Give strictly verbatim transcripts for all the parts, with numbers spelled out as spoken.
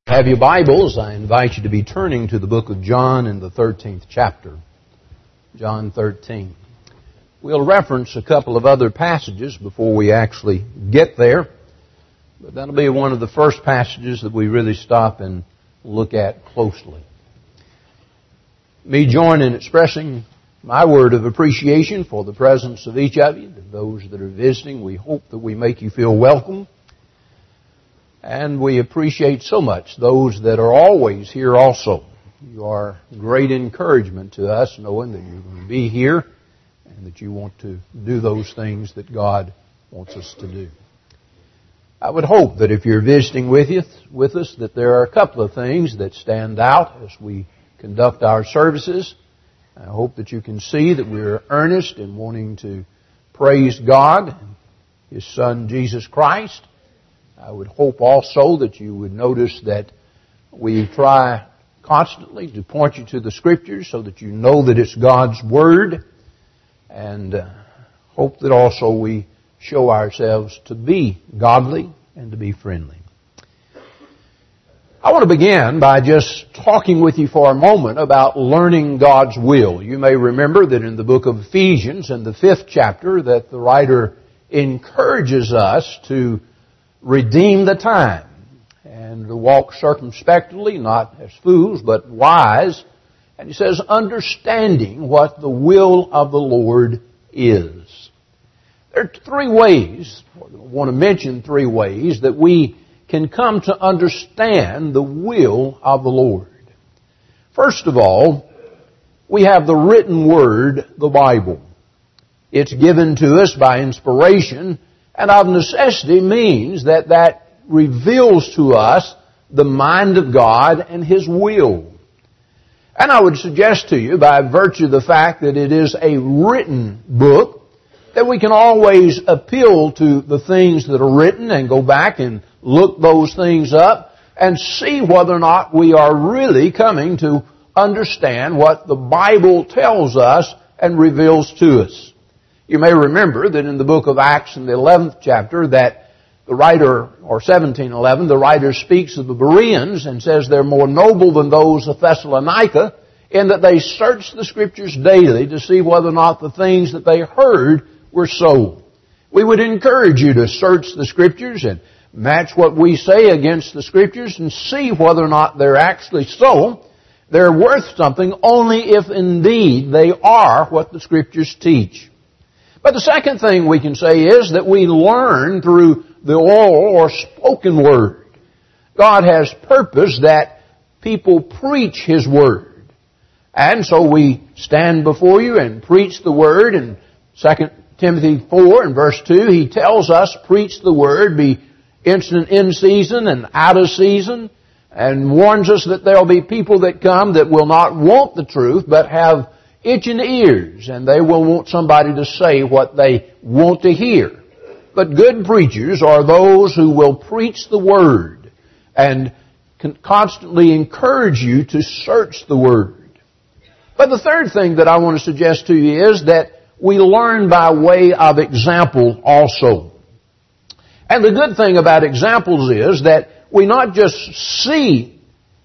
Have your Bibles, I invite you to be turning to the book of John in the thirteenth chapter. John thirteen. We'll reference a couple of other passages before we actually get there, but that'll be one of the first passages that we really stop and look at closely. Me join in expressing my word of appreciation for the presence of each of you. To those that are visiting, we hope that we make you feel welcome. And we appreciate so much those that are always here also. You are great encouragement to us knowing that you're going to be here and that you want to do those things that God wants us to do. I would hope that if you're visiting with you, with us, that there are a couple of things that stand out as we conduct our services. I hope that you can see that we're earnest in wanting to praise God and His Son, Jesus Christ. I would hope also that you would notice that we try constantly to point you to the Scriptures so that you know that it's God's Word, and uh, hope that also we show ourselves to be godly and to be friendly. I want to begin by just talking with you for a moment about learning God's will. You may remember that in the book of Ephesians, in the fifth chapter, that the writer encourages us to redeem the time and to walk circumspectly, not as fools, but wise. And he says, understanding what the will of the Lord is. There are three ways, I want to mention three ways, that we can come to understand the will of the Lord. First of all, we have the written Word, the Bible. It's given to us by inspiration, and of necessity means that that reveals to us the mind of God and His will. And I would suggest to you, by virtue of the fact that it is a written book, that we can always appeal to the things that are written and go back and look those things up and see whether or not we are really coming to understand what the Bible tells us and reveals to us. You may remember that in the book of Acts in the eleventh chapter that the writer, or seventeen eleven, the writer speaks of the Bereans and says they're more noble than those of Thessalonica in that they searched the Scriptures daily to see whether or not the things that they heard were so. We would encourage you to search the Scriptures and match what we say against the Scriptures and see whether or not they're actually so. They're worth something only if indeed they are what the Scriptures teach. But the second thing we can say is that we learn through the oral or spoken Word. God has purpose that people preach His Word. And so we stand before you and preach the Word. In Second Timothy four and verse two, he tells us, preach the Word, be instant in season and out of season, and warns us that there will be people that come that will not want the truth, but have itching ears, and they will want somebody to say what they want to hear. But good preachers are those who will preach the Word and constantly encourage you to search the Word. But the third thing that I want to suggest to you is that we learn by way of example also. And the good thing about examples is that we not just see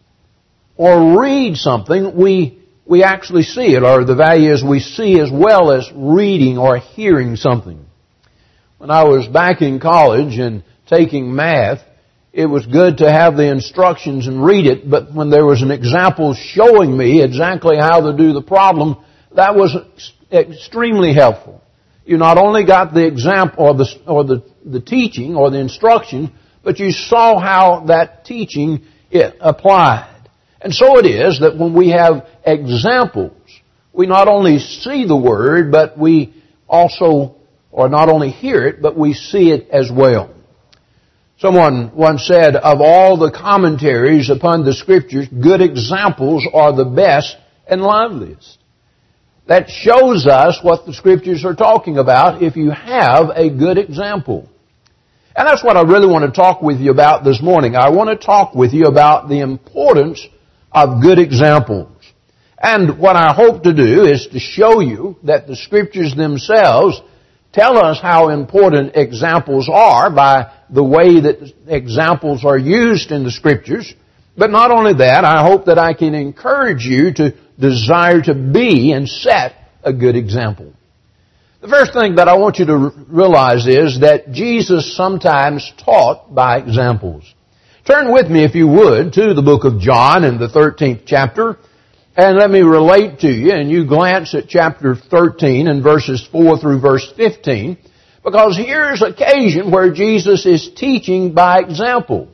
or read something, we we actually see it, or the value is we see as well as reading or hearing something. When I was back in college and taking math, it was good to have the instructions and read it, but when there was an example showing me exactly how to do the problem, that was extremely helpful. You not only got the example or the, or the, the teaching or the instruction, but you saw how that teaching it applied. And so it is that when we have examples, we not only see the Word, but we also, or not only hear it, but we see it as well. Someone once said, of all the commentaries upon the Scriptures, good examples are the best and liveliest. That shows us what the Scriptures are talking about if you have a good example. And that's what I really want to talk with you about this morning. I want to talk with you about the importance of good examples. And what I hope to do is to show you that the Scriptures themselves tell us how important examples are by the way that examples are used in the Scriptures. But not only that, I hope that I can encourage you to desire to be and set a good example. The first thing that I want you to realize is that Jesus sometimes taught by examples. Turn with me, if you would, to the book of John in the thirteenth chapter, and let me relate to you, and you glance at chapter thirteen and verses four through verse fifteen, because here's an occasion where Jesus is teaching by example.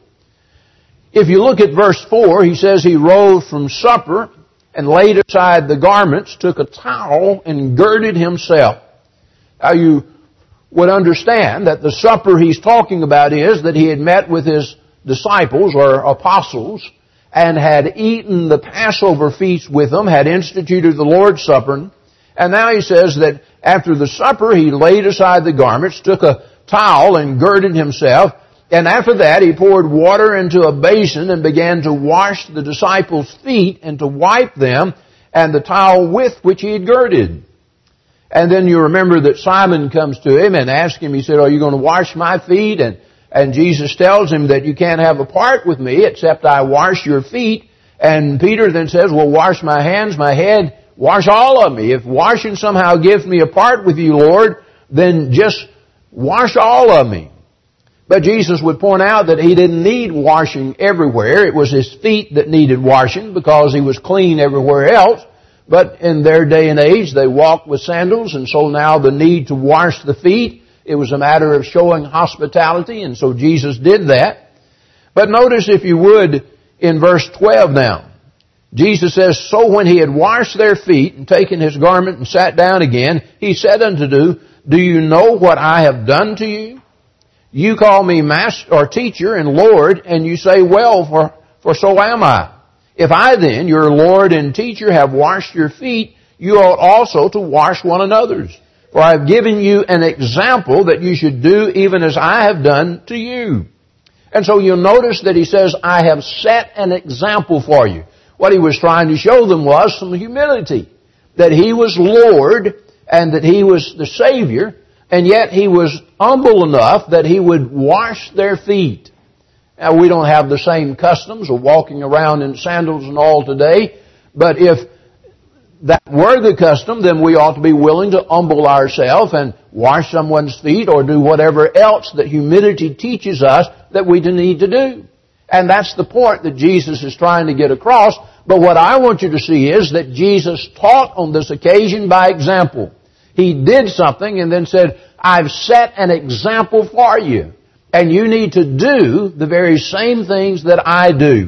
If you look at verse four, he says he rose from supper and laid aside the garments, took a towel, and girded himself. Now you would understand that the supper he's talking about is that he had met with his disciples or apostles and had eaten the Passover feast with them, had instituted the Lord's Supper, and now he says that after the supper he laid aside the garments, took a towel and girded himself, and after that he poured water into a basin and began to wash the disciples' feet and to wipe them and the towel with which he had girded. And then you remember that Simon comes to him and asks him, he said, are you going to wash my feet? And, and Jesus tells him that you can't have a part with me except I wash your feet. And Peter then says, well, wash my hands, my head, wash all of me. If washing somehow gives me a part with you, Lord, then just wash all of me. But Jesus would point out that he didn't need washing everywhere. It was his feet that needed washing because he was clean everywhere else. But in their day and age, they walked with sandals, and so now the need to wash the feet, it was a matter of showing hospitality, and so Jesus did that. But notice, if you would, in verse twelve now, Jesus says, so when he had washed their feet and taken his garment and sat down again, he said unto them, do you know what I have done to you? You call me master or teacher and Lord, and you say, well, for, for so am I. If I then, your Lord and teacher, have washed your feet, you ought also to wash one another's. For I have given you an example that you should do even as I have done to you. And so you'll notice that he says, I have set an example for you. What he was trying to show them was some humility. That he was Lord and that he was the Savior, and yet he was humble enough that he would wash their feet. Now, we don't have the same customs of walking around in sandals and all today, but if that were the custom, then we ought to be willing to humble ourselves and wash someone's feet or do whatever else that humility teaches us that we need to do. And that's the point that Jesus is trying to get across. But what I want you to see is that Jesus taught on this occasion by example. He did something and then said, I've set an example for you. And you need to do the very same things that I do.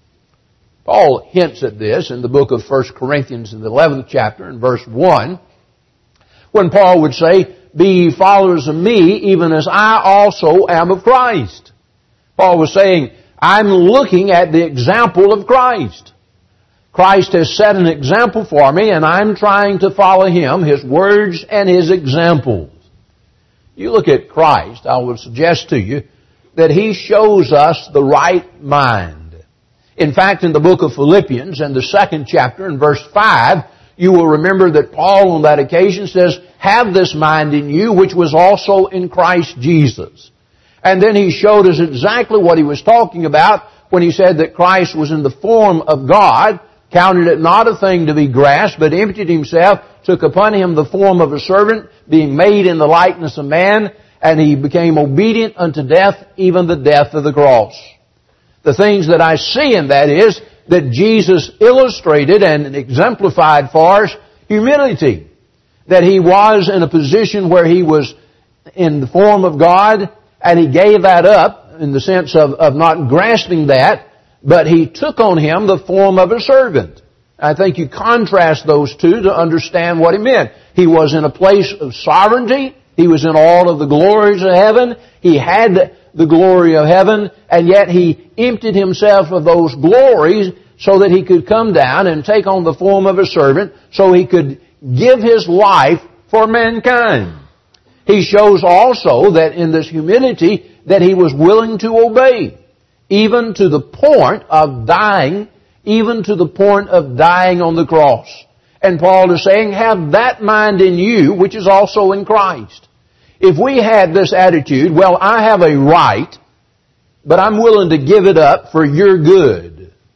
Paul hints at this in the book of First Corinthians in the eleventh chapter in verse one, when Paul would say, be ye followers of me, even as I also am of Christ. Paul was saying, I'm looking at the example of Christ. Christ has set an example for me, and I'm trying to follow Him, His words and His examples. You look at Christ, I would suggest to you that He shows us the right mind. In fact, in the book of Philippians, in the second chapter, in verse five, you will remember that Paul on that occasion says, have this mind in you, which was also in Christ Jesus. And then he showed us exactly what he was talking about when he said that Christ was in the form of God, counted it not a thing to be grasped, but emptied himself, took upon him the form of a servant, being made in the likeness of man, and he became obedient unto death, even the death of the cross. The things that I see in that is that Jesus illustrated and exemplified for us humility. That He was in a position where He was in the form of God, and He gave that up in the sense of, of not grasping that, but He took on Him the form of a servant. I think you contrast those two to understand what He meant. He was in a place of sovereignty. He was in all of the glories of heaven. He had the glory of heaven, and yet He emptied Himself of those glories so that He could come down and take on the form of a servant so He could give His life for mankind. He shows also that in this humility that He was willing to obey, even to the point of dying, even to the point of dying on the cross. And Paul is saying, have that mind in you, which is also in Christ. If we had this attitude, well, I have a right, but I'm willing to give it up for your good.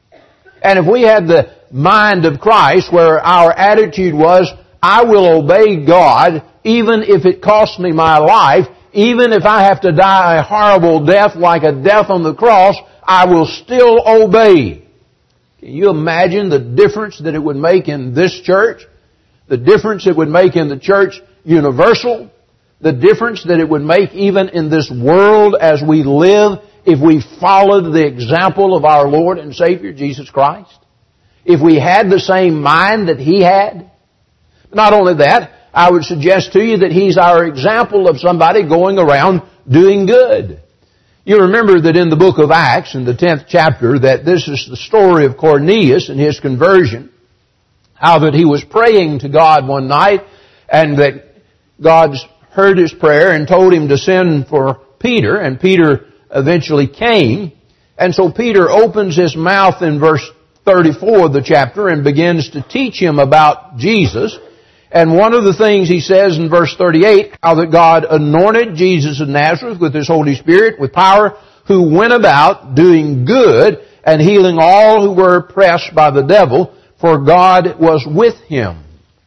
And if we had the mind of Christ where our attitude was, I will obey God even if it costs me my life, even if I have to die a horrible death like a death on the cross, I will still obey. Can you imagine the difference that it would make in this church? The difference it would make in the church universal? The difference that it would make even in this world as we live if we followed the example of our Lord and Savior, Jesus Christ? If we had the same mind that He had? Not only that, I would suggest to you that He's our example of somebody going around doing good. You remember that in the book of Acts, in the tenth chapter, that this is the story of Cornelius and his conversion. How that he was praying to God one night and that God heard his prayer and told him to send for Peter, and Peter eventually came. And so Peter opens his mouth in verse thirty-four of the chapter and begins to teach him about Jesus. And one of the things he says in verse thirty-eight, how that God anointed Jesus of Nazareth with His Holy Spirit, with power, who went about doing good and healing all who were oppressed by the devil, for God was with Him.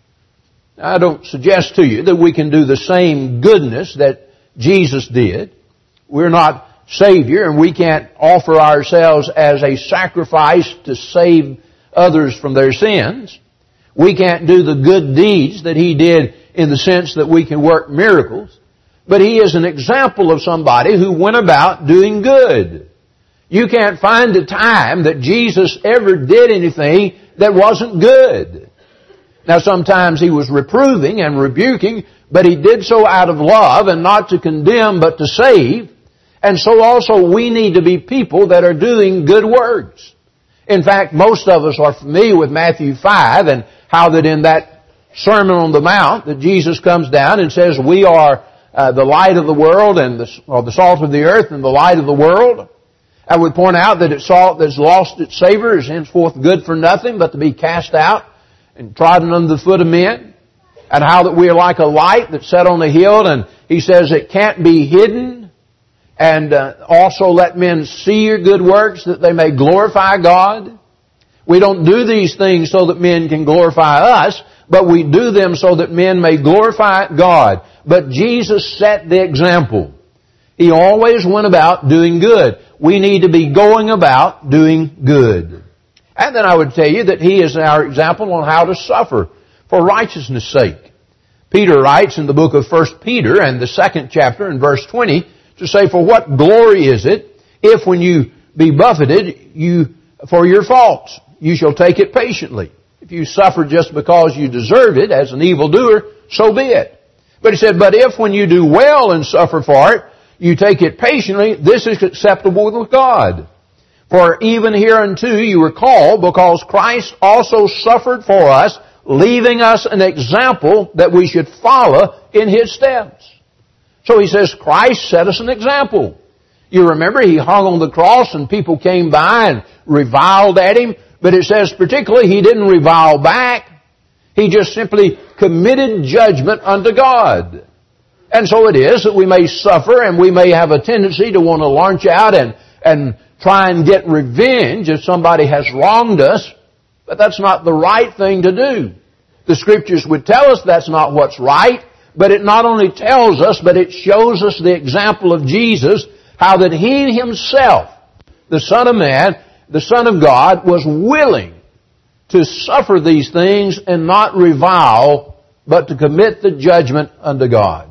I don't suggest to you that we can do the same goodness that Jesus did. We're not Savior, and we can't offer ourselves as a sacrifice to save others from their sins. We can't do the good deeds that He did in the sense that we can work miracles. But He is an example of somebody who went about doing good. You can't find a time that Jesus ever did anything that wasn't good. Now sometimes He was reproving and rebuking, but He did so out of love and not to condemn but to save. And so also we need to be people that are doing good works. In fact, most of us are familiar with Matthew five and how that in that Sermon on the Mount that Jesus comes down and says we are uh, the light of the world and the, or the salt of the earth and the light of the world. I would point out that it's salt that's lost its savor is henceforth good for nothing but to be cast out and trodden under the foot of men. And how that we are like a light that's set on a hill, and He says it can't be hidden. And uh, also let men see your good works that they may glorify God. We don't do these things so that men can glorify us, but we do them so that men may glorify God. But Jesus set the example. He always went about doing good. We need to be going about doing good. And then I would tell you that He is our example on how to suffer for righteousness' sake. Peter writes in the book of First Peter and the second chapter in verse twenty to say, for what glory is it if when you be buffeted you for your faults, you shall take it patiently. If you suffer just because you deserve it as an evildoer, so be it. But he said, but if when you do well and suffer for it, you take it patiently, this is acceptable with God. For even hereunto you were called, because Christ also suffered for us, leaving us an example that we should follow in His steps. So he says Christ set us an example. You remember He hung on the cross and people came by and reviled at Him. But it says particularly He didn't revile back. He just simply committed judgment unto God. And so it is that we may suffer and we may have a tendency to want to launch out and, and try and get revenge if somebody has wronged us. But that's not the right thing to do. The Scriptures would tell us that's not what's right. But it not only tells us, but it shows us the example of Jesus, how that He Himself, the Son of Man, the Son of God, was willing to suffer these things and not revile, but to commit the judgment unto God.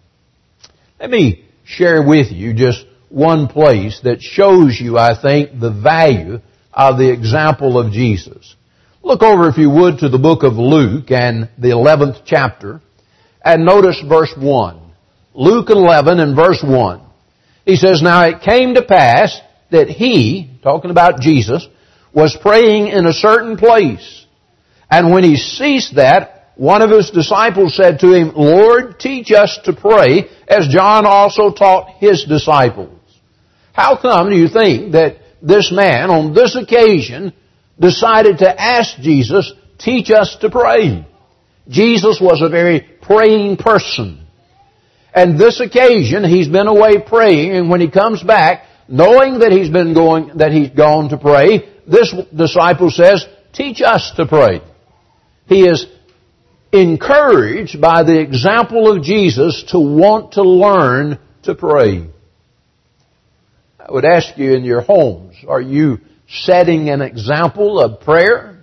Let me share with you just one place that shows you, I think, the value of the example of Jesus. Look over, if you would, to the book of Luke and the eleventh chapter. And notice verse one. Luke eleven and verse one. He says, now it came to pass that He, talking about Jesus, was praying in a certain place. And when He ceased that, one of His disciples said to Him, Lord, teach us to pray, as John also taught his disciples. How come do you think that this man, on this occasion, decided to ask Jesus, teach us to pray? Jesus was a very praying person. And this occasion, He's been away praying, and when He comes back, knowing that he's been going, that he's gone to pray, this disciple says, teach us to pray. He is encouraged by the example of Jesus to want to learn to pray. I would ask you in your homes, are you setting an example of prayer?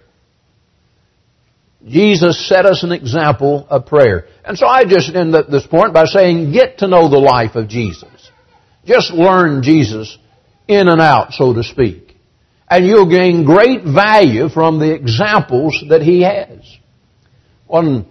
Jesus set us an example of prayer. And so I just end at this point by saying, get to know the life of Jesus. Just learn Jesus in and out, so to speak. And you'll gain great value from the examples that He has. One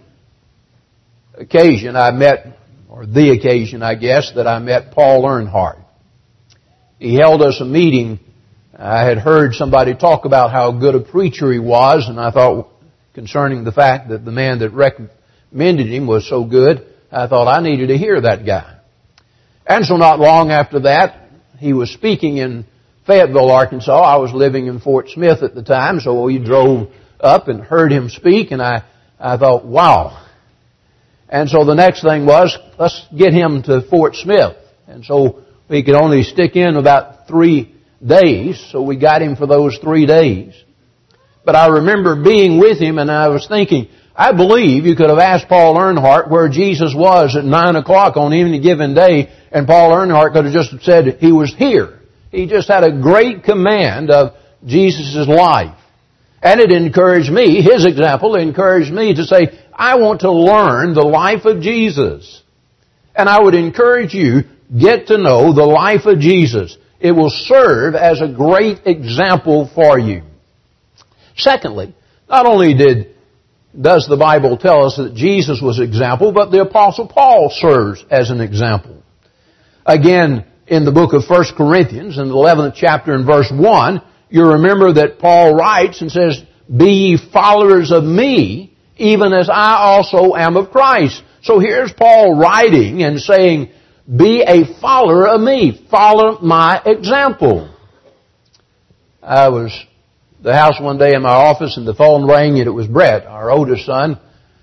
occasion I met, or the occasion I guess, that I met Paul Earnhardt. He held us a meeting. I had heard somebody talk about how good a preacher he was, and I thought, concerning the fact that the man that recommended him was so good, I thought I needed to hear that guy. And so not long after that, he was speaking in Fayetteville, Arkansas. I was living in Fort Smith at the time, so we drove up and heard him speak, and I, I thought, wow. And so the next thing was, let's get him to Fort Smith. And so we could only stick in about three days, so we got him for those three days. But I remember being with him, and I was thinking, I believe you could have asked Paul Earnhardt where Jesus was at nine o'clock on any given day, and Paul Earnhardt could have just said he was here. He just had a great command of Jesus' life. And it encouraged me, his example encouraged me to say, I want to learn the life of Jesus. And I would encourage you, get to know the life of Jesus. It will serve as a great example for you. Secondly, not only did does the Bible tell us that Jesus was an example, but the Apostle Paul serves as an example. Again, in the book of First Corinthians, in the eleventh chapter and verse one, you remember that Paul writes and says, be ye followers of me, even as I also am of Christ. So here's Paul writing and saying, be a follower of me. Follow my example. I was at the house one day in my office and the phone rang and it was Brett, our oldest son.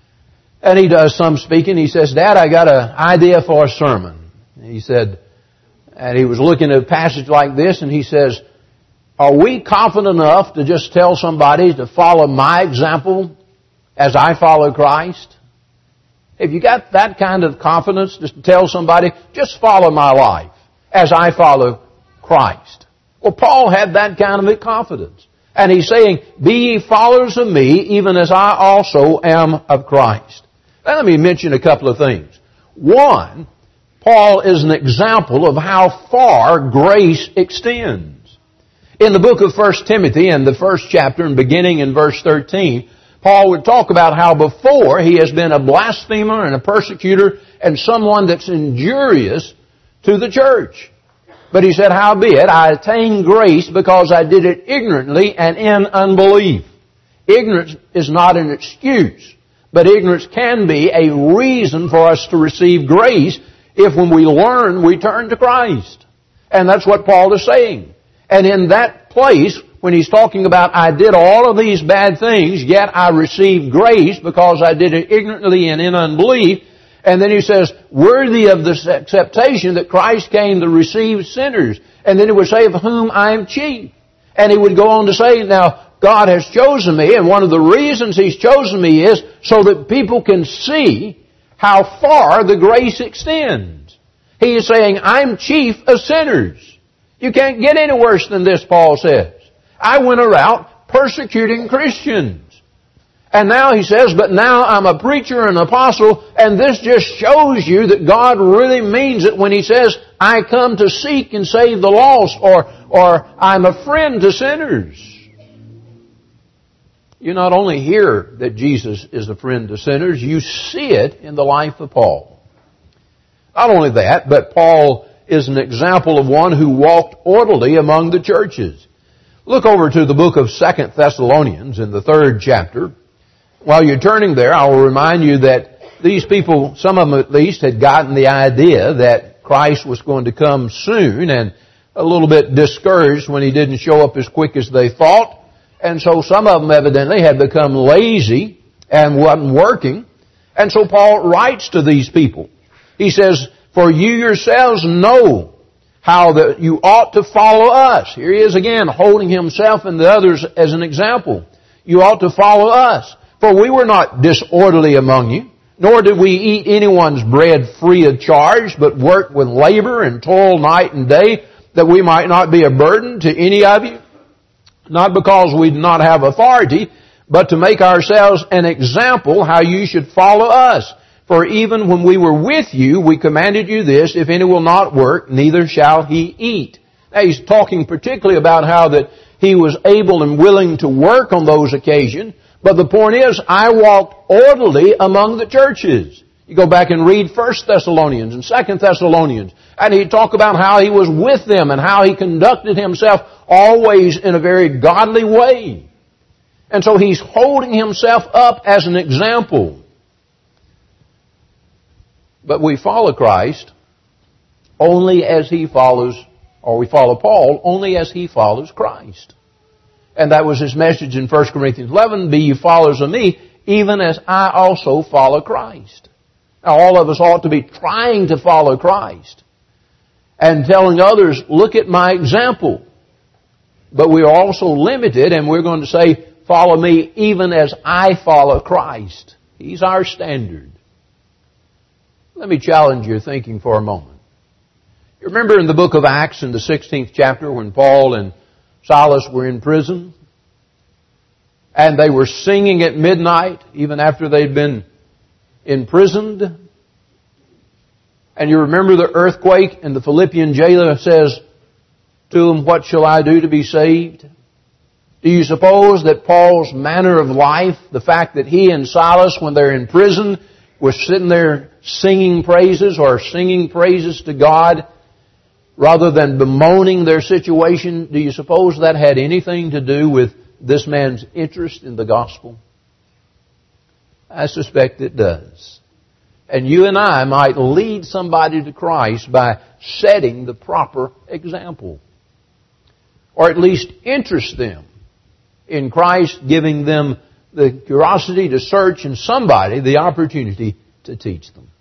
And he does some speaking. He says, Dad, I got an idea for a sermon. He said, and he was looking at a passage like this and he says, are we confident enough to just tell somebody to follow my example as I follow Christ? Have you got that kind of confidence just to tell somebody, just follow my life as I follow Christ? Well, Paul had that kind of confidence. And he's saying, be ye followers of me, even as I also am of Christ. Now, let me mention a couple of things. One, Paul is an example of how far grace extends. In the book of First Timothy, in the first chapter and beginning in verse thirteen, Paul would talk about how before he has been a blasphemer and a persecutor and someone that's injurious to the church. But he said, howbeit, I attained grace because I did it ignorantly and in unbelief. Ignorance is not an excuse, but ignorance can be a reason for us to receive grace if when we learn, we turn to Christ. And that's what Paul is saying. And in that place, when he's talking about, I did all of these bad things, yet I received grace because I did it ignorantly and in unbelief. And then he says, worthy of the acceptation that Christ came to receive sinners. And then he would say, of whom I am chief. And he would go on to say, now, God has chosen me, and one of the reasons He's chosen me is so that people can see how far the grace extends. He is saying, I'm chief of sinners. You can't get any worse than this, Paul says. I went around persecuting Christians. And now he says, but now I'm a preacher and an apostle, and this just shows you that God really means it when He says, I come to seek and save the lost, or, or I'm a friend to sinners. You not only hear that Jesus is a friend to sinners, you see it in the life of Paul. Not only that, but Paul is an example of one who walked orderly among the churches. Look over to the book of Second Thessalonians in the third chapter. While you're turning there, I will remind you that these people, some of them at least, had gotten the idea that Christ was going to come soon and a little bit discouraged when He didn't show up as quick as they thought. And so some of them evidently had become lazy and wasn't working. And so Paul writes to these people. He says, for you yourselves know how that you ought to follow us. Here he is again, holding himself and the others as an example. You ought to follow us. For we were not disorderly among you, nor did we eat anyone's bread free of charge, but worked with labor and toil night and day, that we might not be a burden to any of you. Not because we do not have authority, but to make ourselves an example how you should follow us. For even when we were with you, we commanded you this, if any will not work, neither shall he eat. Now he's talking particularly about how that he was able and willing to work on those occasions. But the point is, I walked orderly among the churches. You go back and read First Thessalonians and Second Thessalonians, and he talked about how he was with them and how he conducted himself always in a very godly way. And so he's holding himself up as an example. But we follow Christ only as he follows, or we follow Paul only as he follows Christ. And that was his message in First Corinthians eleven, be ye followers of me, even as I also follow Christ. Now all of us ought to be trying to follow Christ and telling others, look at my example. But we are also limited, and we're going to say, follow me even as I follow Christ. He's our standard. Let me challenge your thinking for a moment. You remember in the book of Acts in the sixteenth chapter when Paul and Silas were in prison and they were singing at midnight even after they'd been imprisoned? And you remember the earthquake, and the Philippian jailer says to them, what shall I do to be saved? Do you suppose that Paul's manner of life, the fact that he and Silas, when they're in prison, were sitting there singing praises or singing praises to God rather than bemoaning their situation, do you suppose that had anything to do with this man's interest in the gospel? I suspect it does. And you and I might lead somebody to Christ by setting the proper example. Or at least interest them in Christ, giving them the curiosity to search, and somebody the opportunity to teach them.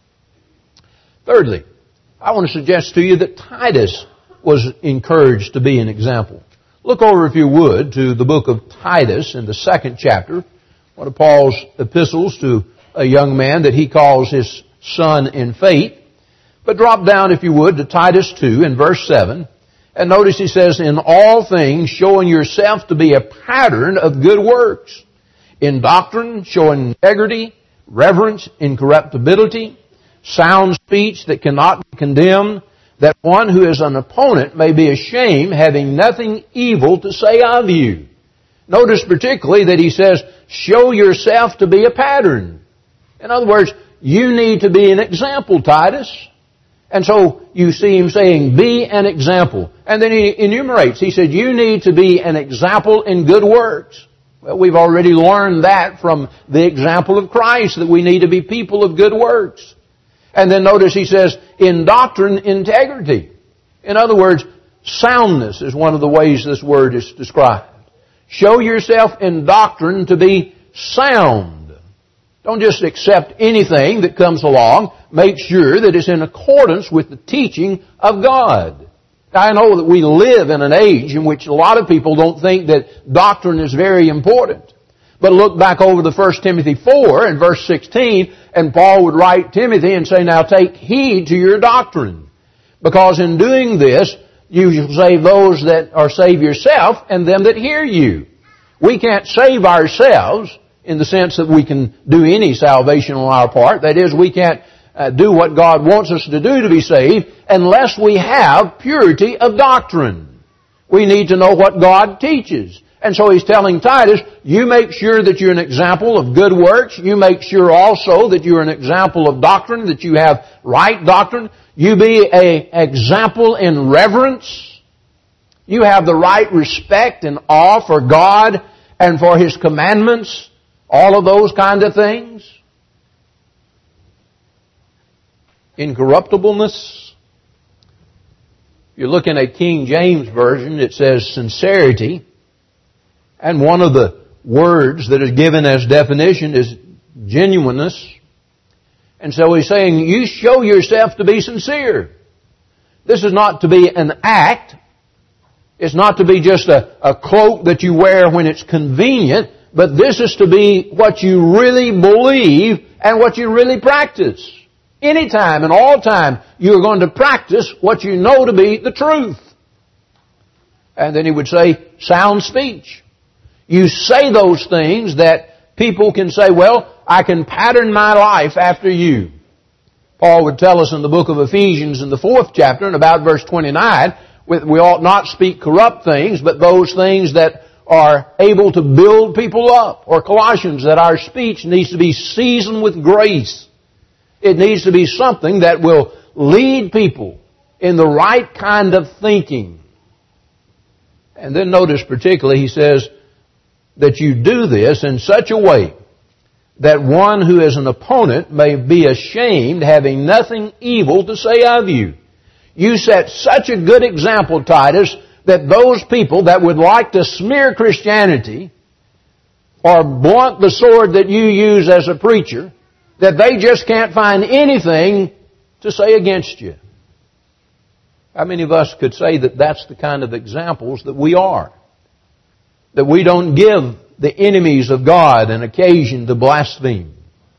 Thirdly, I want to suggest to you that Titus was encouraged to be an example. Look over, if you would, to the book of Titus in the second chapter, one of Paul's epistles to a young man that he calls his son in faith. But drop down, if you would, to Titus two in verse seven. And notice he says, in all things showing yourself to be a pattern of good works. In doctrine, showing integrity, reverence, incorruptibility, sound speech that cannot be condemned, that one who is an opponent may be ashamed, having nothing evil to say of you. Notice particularly that he says, show yourself to be a pattern. In other words, you need to be an example, Titus. And so you see him saying, be an example. And then he enumerates. He said, you need to be an example in good works. Well, we've already learned that from the example of Christ, that we need to be people of good works. And then notice he says, in doctrine, integrity. In other words, soundness is one of the ways this word is described. Show yourself in doctrine to be sound. Don't just accept anything that comes along. Make sure that it's in accordance with the teaching of God. I know that we live in an age in which a lot of people don't think that doctrine is very important. But look back over to First Timothy four and verse sixteen, and Paul would write Timothy and say, now take heed to your doctrine. Because in doing this, you shall save those that are save yourself and them that hear you. We can't save ourselves in the sense that we can do any salvation on our part. That is, we can't uh, do what God wants us to do to be saved unless we have purity of doctrine. We need to know what God teaches. And so he's telling Titus, you make sure that you're an example of good works. You make sure also that you're an example of doctrine, that you have right doctrine. You be an example in reverence. You have the right respect and awe for God and for His commandments. All of those kind of things. Incorruptibleness. You're looking at King James Version, it says sincerity. And one of the words that is given as definition is genuineness. And so he's saying, you show yourself to be sincere. This is not to be an act. It's not to be just a, a cloak that you wear when it's convenient, but this is to be what you really believe and what you really practice. Anytime and all time, you're going to practice what you know to be the truth. And then he would say, sound speech. You say those things that people can say, well, I can pattern my life after you. Paul would tell us in the book of Ephesians in the fourth chapter, in about verse twenty-nine, we ought not speak corrupt things, but those things that are able to build people up. Or Colossians, that our speech needs to be seasoned with grace. It needs to be something that will lead people in the right kind of thinking. And then notice particularly, he says that you do this in such a way that one who is an opponent may be ashamed, having nothing evil to say of you. You set such a good example, Titus, that those people that would like to smear Christianity or blunt the sword that you use as a preacher, that they just can't find anything to say against you. How many of us could say that that's the kind of examples that we are? That we don't give the enemies of God an occasion to blaspheme.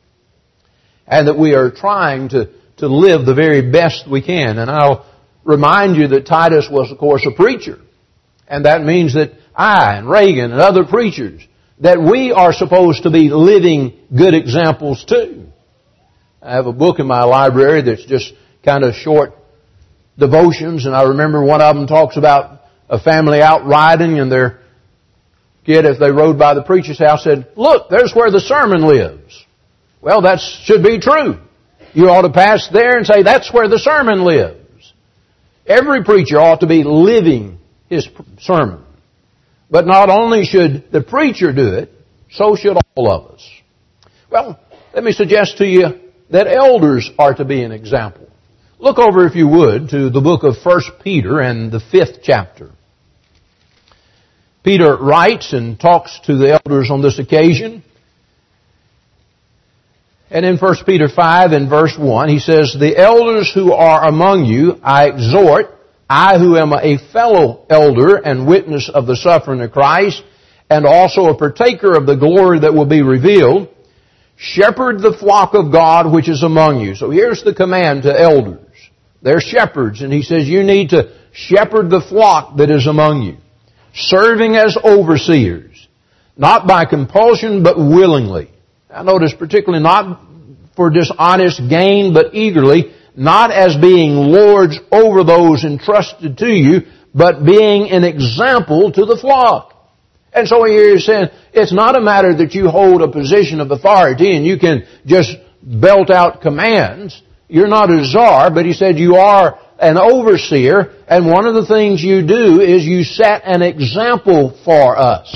And that we are trying to, to live the very best we can. And I'll remind you that Titus was, of course, a preacher. And that means that I and Reagan and other preachers, that we are supposed to be living good examples too. I have a book in my library that's just kind of short devotions, and I remember one of them talks about a family out riding, and their kid, as they rode by the preacher's house, said, look, there's where the sermon lives. Well, that should be true. You ought to pass there and say, that's where the sermon lives. Every preacher ought to be living his sermon. But not only should the preacher do it, so should all of us. Well, let me suggest to you that elders are to be an example. Look over, if you would, to the book of First Peter and the fifth chapter. Peter writes and talks to the elders on this occasion. And in First Peter five and verse one, he says, the elders who are among you, I exhort, I who am a fellow elder and witness of the suffering of Christ, and also a partaker of the glory that will be revealed, shepherd the flock of God which is among you. So here's the command to elders. They're shepherds, and he says you need to shepherd the flock that is among you, serving as overseers, not by compulsion but willingly. Now notice particularly not for dishonest gain but eagerly, not as being lords over those entrusted to you, but being an example to the flock. And so here he's saying, it's not a matter that you hold a position of authority and you can just belt out commands. You're not a czar, but he said you are an overseer, and one of the things you do is you set an example for us.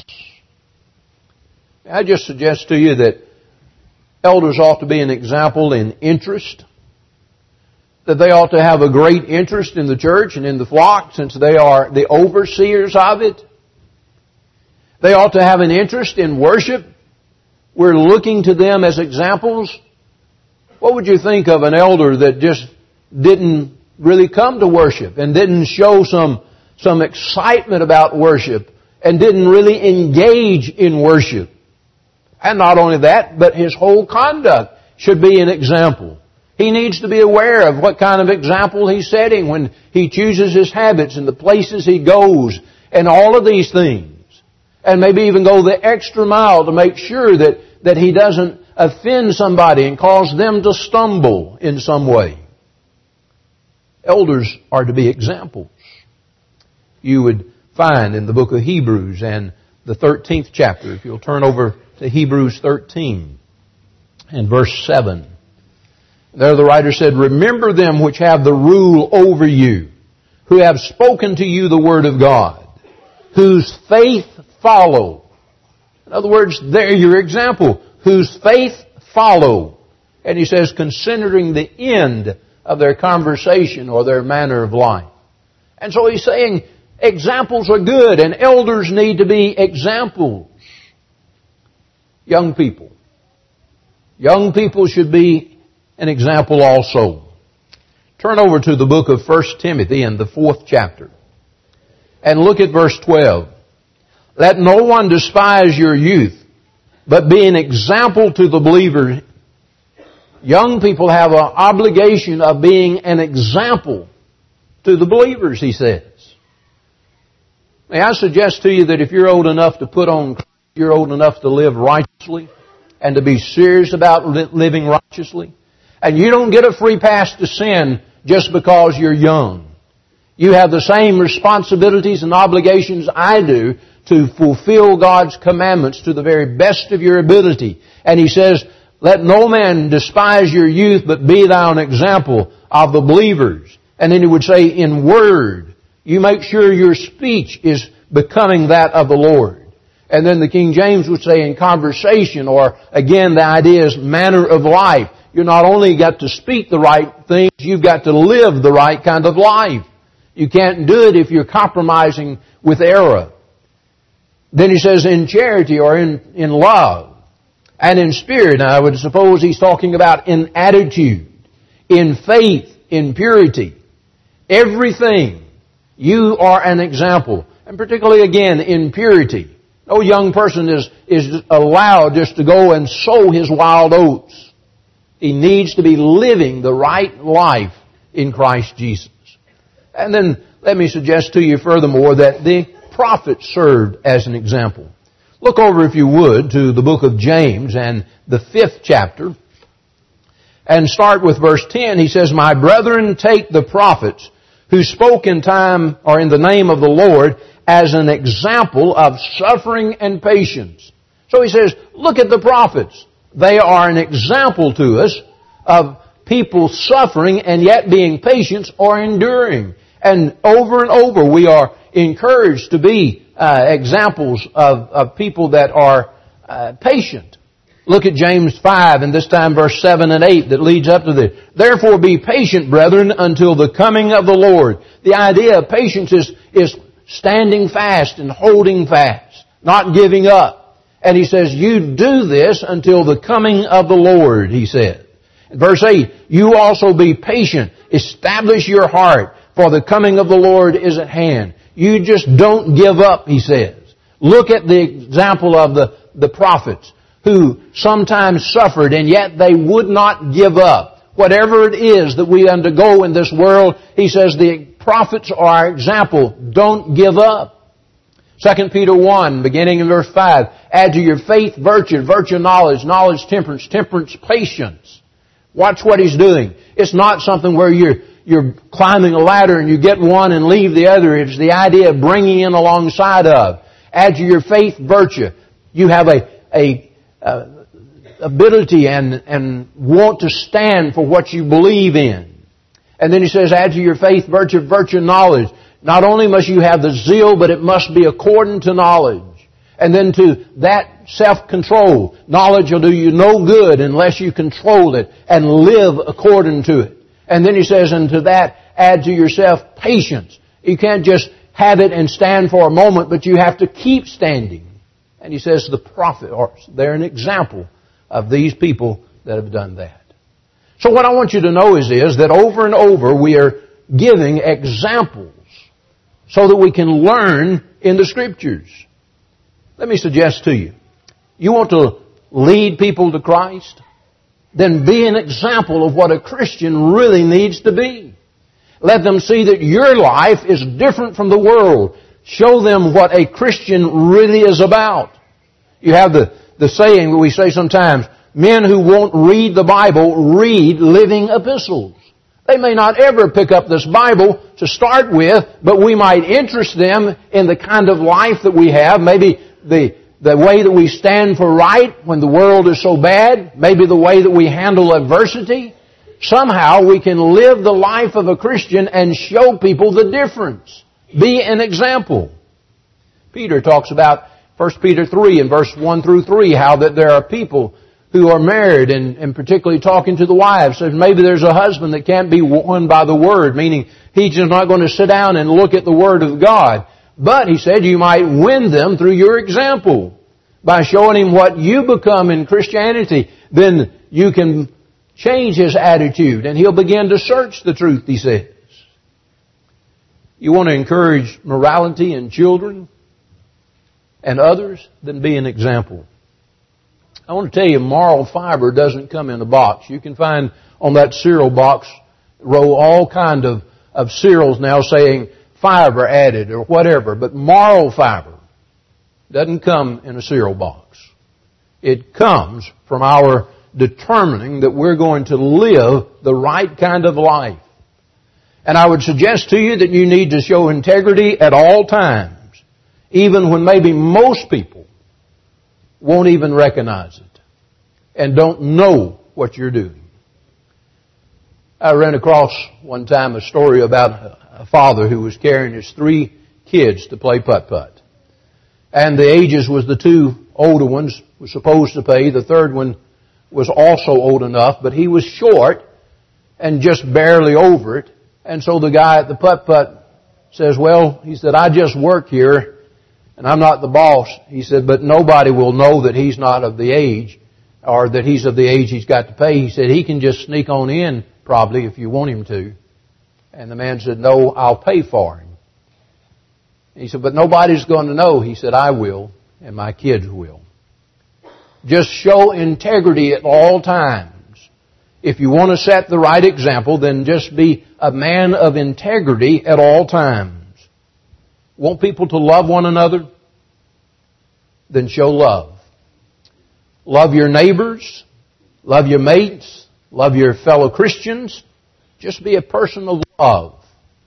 I just suggest to you that elders ought to be an example in interest, that they ought to have a great interest in the church and in the flock since they are the overseers of it. They ought to have an interest in worship. We're looking to them as examples. What would you think of an elder that just didn't really come to worship and didn't show some, some excitement about worship and didn't really engage in worship? And not only that, but his whole conduct should be an example. He needs to be aware of what kind of example he's setting when he chooses his habits and the places he goes and all of these things. And maybe even go the extra mile to make sure that, that he doesn't offend somebody and cause them to stumble in some way. Elders are to be examples. You would find in the book of Hebrews and the thirteenth chapter, if you'll turn over to Hebrews thirteen and verse seven. There the writer said, remember them which have the rule over you, who have spoken to you the word of God, whose faith follow. In other words, they're your example. Whose faith follow. And he says, considering the end of their conversation or their manner of life. And so he's saying, examples are good and elders need to be examples. Young people. Young people should be an example also. Turn over to the book of First Timothy in the fourth chapter. And look at verse twelve. Let no one despise your youth, but be an example to the believer. Young people have an obligation of being an example to the believers, he says. May I suggest to you that if you're old enough to put on, you're old enough to live righteously and to be serious about li- living righteously. And you don't get a free pass to sin just because you're young. You have the same responsibilities and obligations I do to fulfill God's commandments to the very best of your ability. And he says, let no man despise your youth, but be thou an example of the believers. And then he would say, in word, you make sure your speech is becoming that of the Lord. And then the King James would say in conversation, or again the idea is manner of life. You not only got to speak the right things, you've got to live the right kind of life. You can't do it if you're compromising with error. Then he says in charity or in, in love and in spirit. Now I would suppose he's talking about in attitude, in faith, in purity. Everything. You are an example. And particularly again in purity. No young person is, is allowed just to go and sow his wild oats. He needs to be living the right life in Christ Jesus. And then let me suggest to you furthermore that the prophets served as an example. Look over, if you would, to the book of James and the fifth chapter. And start with verse ten. He says, my brethren, take the prophets who spoke in time or in the name of the Lord as an example of suffering and patience. So he says, look at the prophets. They are an example to us of people suffering and yet being patient or enduring. And over and over we are encouraged to be uh, examples of, of people that are uh, patient. Look at James five, and this time verse seven and eight that leads up to this. Therefore be patient, brethren, until the coming of the Lord. The idea of patience is, is standing fast and holding fast, not giving up. And he says, you do this until the coming of the Lord, he said. Verse eight, you also be patient, establish your heart, for the coming of the Lord is at hand. You just don't give up, he says. Look at the example of the, the prophets who sometimes suffered and yet they would not give up. Whatever it is that we undergo in this world, he says the prophets are our example. Don't give up. Second Peter one, beginning in verse five, add to your faith virtue, virtue knowledge, knowledge temperance, temperance patience. Watch what he's doing. It's not something where you're You're climbing a ladder and you get one and leave the other. It's the idea of bringing in alongside of. Add to your faith virtue. You have a, a, uh, ability and, and want to stand for what you believe in. And then he says, add to your faith virtue, virtue knowledge. Not only must you have the zeal, but it must be according to knowledge. And then to that self-control. Knowledge will do you no good unless you control it and live according to it. And then he says, and to that, add to yourself patience. You can't just have it and stand for a moment, but you have to keep standing. And he says the prophets, they're an example of these people that have done that. So what I want you to know is, is that over and over we are giving examples so that we can learn in the Scriptures. Let me suggest to you, you want to lead people to Christ? Then be an example of what a Christian really needs to be. Let them see that your life is different from the world. Show them what a Christian really is about. You have the, the saying that we say sometimes, men who won't read the Bible read living epistles. They may not ever pick up this Bible to start with, but we might interest them in the kind of life that we have, maybe the The way that we stand for right when the world is so bad. Maybe the way that we handle adversity. Somehow we can live the life of a Christian and show people the difference. Be an example. Peter talks about First Peter three and verse one through three, how that there are people who are married and, and particularly talking to the wives. So maybe there's a husband that can't be won by the Word, meaning he's just not going to sit down and look at the Word of God. But, he said, you might win them through your example. By showing him what you become in Christianity, then you can change his attitude, and he'll begin to search the truth, he says. You want to encourage morality in children and others? Then be an example. I want to tell you, moral fiber doesn't come in a box. You can find on that cereal box row all kind of, of cereals now saying fiber added or whatever, but moral fiber doesn't come in a cereal box. It comes from our determining that we're going to live the right kind of life. And I would suggest to you that you need to show integrity at all times, even when maybe most people won't even recognize it and don't know what you're doing. I ran across one time a story about a father who was carrying his three kids to play putt-putt. And the ages was the two older ones were supposed to pay. The third one was also old enough, but he was short and just barely over it. And so the guy at the putt-putt says, well, he said, I just work here and I'm not the boss. He said, but nobody will know that he's not of the age or that he's of the age he's got to pay. He said, he can just sneak on in probably if you want him to. And the man said, no, I'll pay for him. He said, but nobody's going to know. He said, I will, and my kids will. Just show integrity at all times. If you want to set the right example, then just be a man of integrity at all times. Want people to love one another? Then show love. Love your neighbors. Love your mates. Love your fellow Christians. Just be a person of love.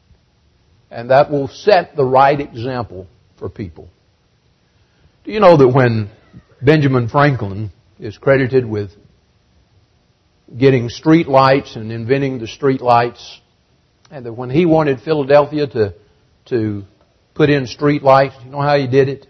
And that will set the right example for people. Do you know that when Benjamin Franklin is credited with getting street lights and inventing the street lights, and that when he wanted Philadelphia to, to put in street lights, you know how he did it?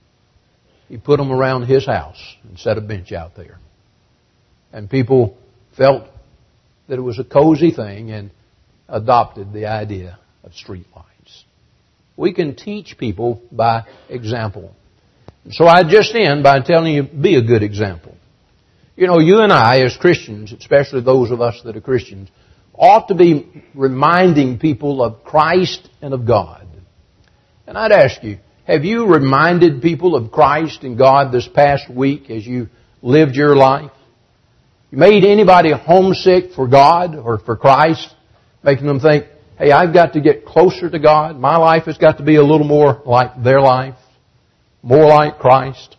He put them around his house and set a bench out there. And people felt that it was a cozy thing and adopted the idea of street lights. We can teach people by example. So I just end by telling you, be a good example. You know, you and I as Christians, especially those of us that are Christians, ought to be reminding people of Christ and of God. And I'd ask you, have you reminded people of Christ and God this past week as you lived your life? You made anybody homesick for God or for Christ, making them think, hey, I've got to get closer to God. My life has got to be a little more like their life, more like Christ.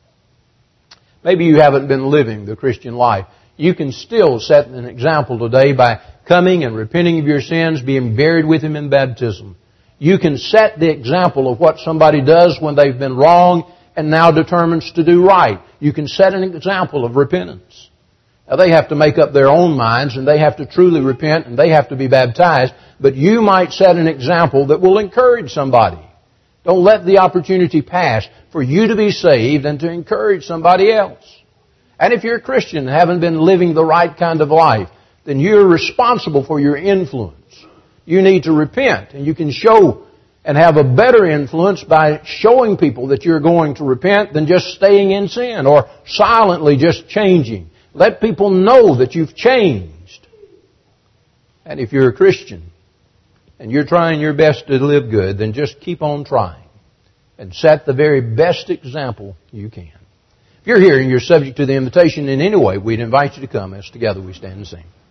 Maybe you haven't been living the Christian life. You can still set an example today by coming and repenting of your sins, being buried with Him in baptism. You can set the example of what somebody does when they've been wrong and now determines to do right. You can set an example of repentance. Now they have to make up their own minds and they have to truly repent and they have to be baptized. But you might set an example that will encourage somebody. Don't let the opportunity pass for you to be saved and to encourage somebody else. And if you're a Christian and haven't been living the right kind of life, then you're responsible for your influence. You need to repent, and you can show and have a better influence by showing people that you're going to repent than just staying in sin or silently just changing. Let people know that you've changed. And if you're a Christian and you're trying your best to live good, then just keep on trying and set the very best example you can. If you're here and you're subject to the invitation in any way, we'd invite you to come as together we stand and sing.